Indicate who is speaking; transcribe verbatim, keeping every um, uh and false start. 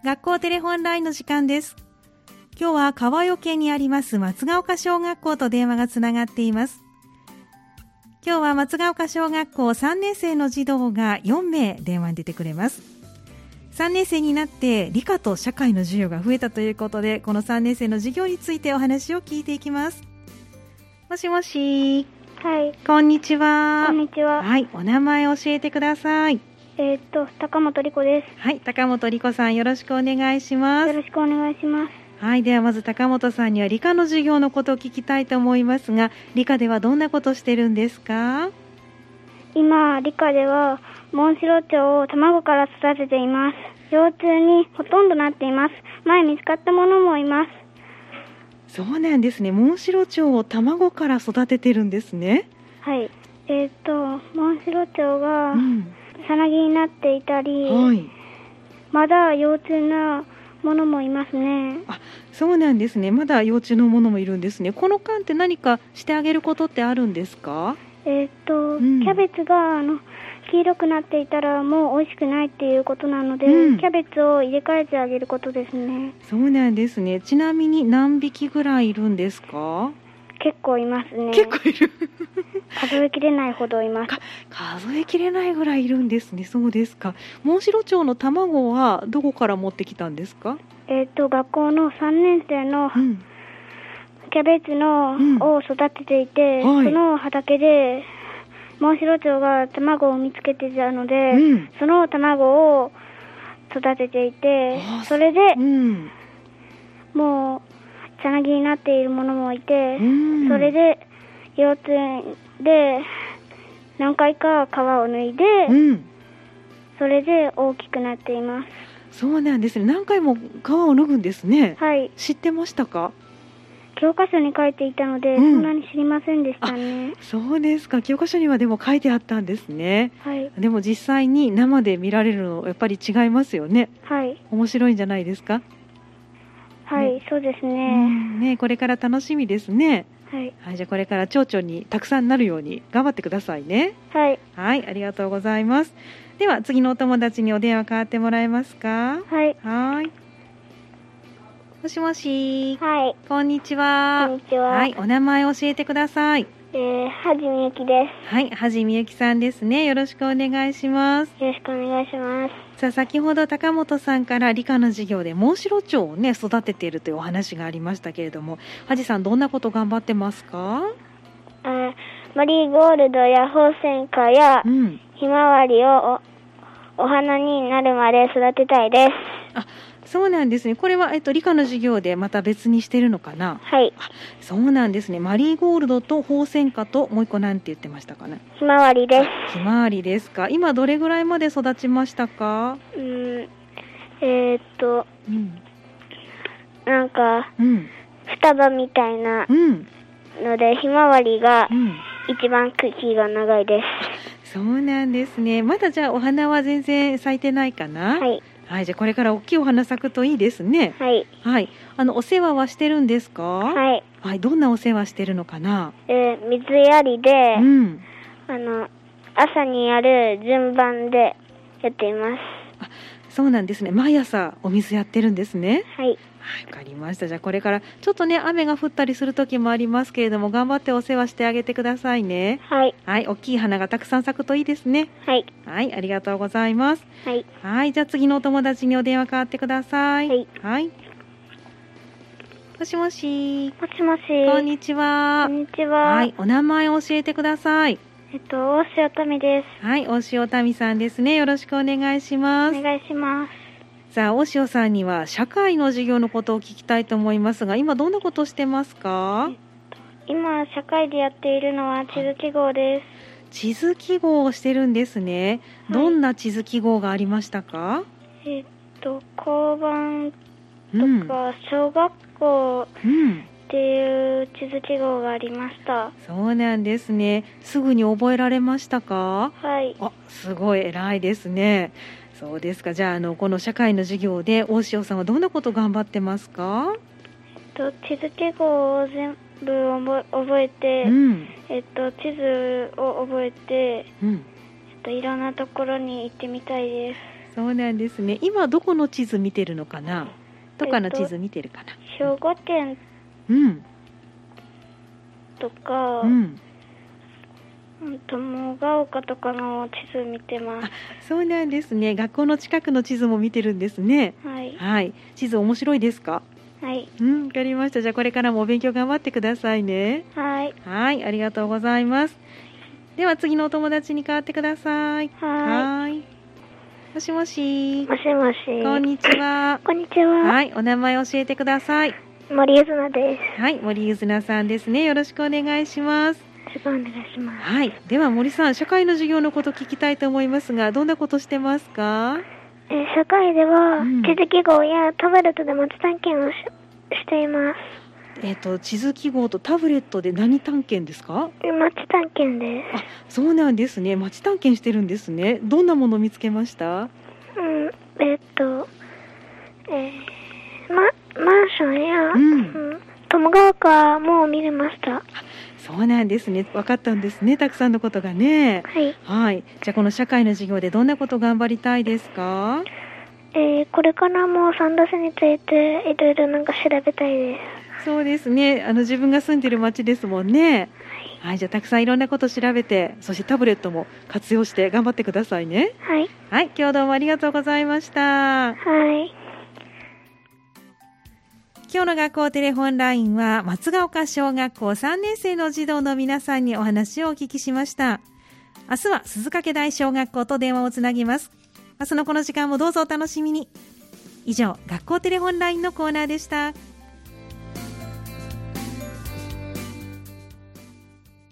Speaker 1: 学校テレホンラインの時間です。今日は川除にあります松ヶ丘小学校と電話がつながっています。今日は松ヶ丘小学校さんねん生の児童がよんめい電話に出てくれます。さんねん生になって理科と社会の授業が増えたということで、このさんねん生の授業についてお話を聞いていきます。もしもし。
Speaker 2: はい。
Speaker 1: こんにちは。
Speaker 2: こんにちは。
Speaker 1: はい、お名前教えてください。
Speaker 2: えー、っと高本理子です。
Speaker 1: はい、高本理子さん、よろしくお願いします。
Speaker 2: よろしくお願いします。
Speaker 1: はい、ではまず高本さんには理科の授業のことを聞きたいと思いますが、理科ではどんなことをしてるんですか？
Speaker 2: 今理科ではモンシロチョウを卵から育てています。幼虫にほとんどなっています。前見つかったものもいます。
Speaker 1: そうなんですね。モンシロチョウを卵から育ててるんですね。
Speaker 2: はい。えー、っとモンシロチョウが、
Speaker 1: うん
Speaker 2: さなぎになっていたり、
Speaker 1: はい、
Speaker 2: まだ幼虫なものもいますね。
Speaker 1: あ、そうなんですね。まだ幼虫のものもいるんですね。この間って何かしてあげることってあるんですか？
Speaker 2: えー、っと、
Speaker 1: うん、
Speaker 2: キャベツがあの黄色くなっていたらもう美味しくないっていうことなので、
Speaker 1: うん、
Speaker 2: キャベツを入れ替えてあげることですね。
Speaker 1: そうなんですね。ちなみに何匹ぐらいいるんですか？
Speaker 2: 結構いますね。
Speaker 1: 結構いる
Speaker 2: 数えきれないほどいます。
Speaker 1: 数えきれないぐらいいるんですね。そうですか。モンシロチョウの卵はどこから持ってきたんですか？
Speaker 2: えっと学校のさんねん生の
Speaker 1: うん、
Speaker 2: キャベツの、
Speaker 1: うん、
Speaker 2: を育てていて、
Speaker 1: はい、
Speaker 2: その畑でモンシロチョウが卵を見つけていたので、
Speaker 1: うん、
Speaker 2: その卵を育てていて、それで、
Speaker 1: うん、
Speaker 2: もうさなぎになっているものもいて、
Speaker 1: うん、
Speaker 2: それで幼虫で何回か皮を脱いで、うん、それで大きくなっています。
Speaker 1: そうなんですね。何回も皮を脱ぐんですね。
Speaker 2: はい。
Speaker 1: 知ってましたか？
Speaker 2: 教科書に書いていたので、うん、そんなに知りませんでしたね。
Speaker 1: そうですか。教科書にはでも書いてあったんですね。
Speaker 2: はい。
Speaker 1: でも実際に生で見られるのやっぱり違いますよね。
Speaker 2: はい。
Speaker 1: 面白いんじゃないですか？
Speaker 2: はい、ね、そうですね。
Speaker 1: うんね、これから楽しみですね。
Speaker 2: はい。
Speaker 1: はい、じゃあこれから蝶々にたくさんなるように頑張ってくださいね。
Speaker 2: はい。
Speaker 1: はい、ありがとうございます。では次のお友達にお電話代わってもらえますか？
Speaker 2: はい。
Speaker 1: はい。もしもし。
Speaker 2: はい。
Speaker 1: こんにちは。
Speaker 2: こんにちは。
Speaker 1: はい、お名前教えてください。
Speaker 2: えー、はじみゆきです。
Speaker 1: はい、はじみゆきさんですね。よろしくお願いします。
Speaker 2: よろしくお願いします。
Speaker 1: さあ、先ほど高本さんから理科の授業でモンシロチョウをね育てているというお話がありましたけれども、はじさんどんなこと頑張ってますか？
Speaker 2: あ、マリーゴールドやホウセンカや、うん、ひまわりを お, お花になるまで育てたいです。
Speaker 1: あ、そうなんですね。これは、えっと、理科の授業でまた別にしてるのかな？
Speaker 2: はい。
Speaker 1: あ、そうなんですね。マリーゴールドとホウセンカともう一個なんて言ってましたかね？
Speaker 2: ひまわりです。
Speaker 1: ひまわりですか。今どれぐらいまで育ちましたか？
Speaker 2: うん、えー、っと、うん、なんか、
Speaker 1: うん、
Speaker 2: 双葉みたいなので、うん、ひまわりが一番茎が長いです。
Speaker 1: そうなんですね。まだじゃあお花は全然咲いてないかな？
Speaker 2: はい。
Speaker 1: はい、じゃあこれから大きいお花咲くといいですね。
Speaker 2: はい。
Speaker 1: はい。あのお世話はしてるんですか？
Speaker 2: はい。
Speaker 1: はい。どんなお世話してるのかな？
Speaker 2: えー、水やりで、うん、あの朝にやる順番でやっています。
Speaker 1: あ、そうなんですね。毎朝お水やってるんですね。
Speaker 2: はい。
Speaker 1: はい、わかりました。じゃあこれからちょっとね雨が降ったりする時もありますけれども、頑張ってお世話してあげてくださいね。
Speaker 2: はい。
Speaker 1: はい、大きい花がたくさん咲くといいですね。
Speaker 2: はい。
Speaker 1: はい、ありがとうございます。
Speaker 2: はい。
Speaker 1: はい、じゃあ次のお友達にお電話代わってください。
Speaker 2: はい。
Speaker 1: はい。もしもし。
Speaker 2: もしもし。
Speaker 1: こんにちは。
Speaker 2: こんにちは。
Speaker 1: はい、お名前を教えてください。
Speaker 2: えっと大塩民です。
Speaker 1: はい、大塩民さんですね。よろしくお願いします。
Speaker 2: お願いします。
Speaker 1: さあ、大塩さんには社会の授業のことを聞きたいと思いますが、今どんなことをしてますか？
Speaker 2: えっと、今社会でやっているのは地図記号です。
Speaker 1: 地図記号をしてるんですね。はい、どんな地図記号がありましたか？
Speaker 2: えっと交番とか小学校っていう地図記号がありました。
Speaker 1: うん、そうなんですね。すぐに覚えられましたか？
Speaker 2: はい。
Speaker 1: あ、すごい偉いですね。そうですか。じゃあ、あのこの社会の授業で大塩さんはどんなこと頑張ってますか？
Speaker 2: えっと、地図記号を全部覚えて、うん、えっと、地図を覚えて、うん、えっと、いろんなところに行ってみたいです。
Speaker 1: そうなんですね。今どこの地図見てるのかな。どこの地図見てるかな。
Speaker 2: えっと、兵庫県
Speaker 1: うん
Speaker 2: とか、
Speaker 1: うん
Speaker 2: 友ヶ丘とかの地図見てます。
Speaker 1: あ、そうなんですね。学校の近くの地図も見てるんですね。
Speaker 2: はい、
Speaker 1: はい、地図面白いですか。
Speaker 2: はい、
Speaker 1: うん、わかりました。じゃあこれからもお勉強頑張ってくださいね。
Speaker 2: はい、
Speaker 1: はい、ありがとうございます。では次のお友達に代わってください。
Speaker 2: はい、
Speaker 1: はい、もしもし。
Speaker 2: もしもし。
Speaker 1: こんにちは。
Speaker 2: こんにちは。
Speaker 1: はい、お名前教えてください。
Speaker 2: 森ゆずなです。
Speaker 1: はい、森ゆずなさんですね。よろしくお願いします。
Speaker 2: よろしくお願いします。
Speaker 1: はい、では森さん、社会の授業のこと聞きたいと思いますが、どんなことしてますか。
Speaker 2: えー社会では、
Speaker 1: うん、
Speaker 2: 地図記号やタブレットで街探検を し, しています。
Speaker 1: えっと、地図記号とタブレットで何探検ですか。
Speaker 2: 街探検です。
Speaker 1: あ、そうなんですね。街探検してるんですね。どんなものを見つけました。
Speaker 2: うん、えっと、えー、ま、マンションや、
Speaker 1: うん
Speaker 2: うん、友ヶ丘も見れました。
Speaker 1: そうなんですね。分かったんですね。たくさんのことがね。
Speaker 2: はい。
Speaker 1: はい。じゃあこの社会の授業でどんなこと頑張りたいですか。
Speaker 2: えー、これからも三田市についていろいろなんか調べたいです。
Speaker 1: そうですね。あの自分が住んでる町ですもんね。はい。はい、じゃあたくさんいろんなこと調べて、そしてタブレットも活用して頑張ってくださいね。
Speaker 2: はい。
Speaker 1: はい。今日はどうもありがとうございました。
Speaker 2: はい。
Speaker 1: 今日の学校テレフォンラインは松ヶ丘小学校さんねん生の児童の皆さんにお話をお聞きしました。明日は鈴掛台小学校と電話をつなぎます。明日のこの時間もどうぞお楽しみに。以上、学校テレフォンラインのコーナーでした。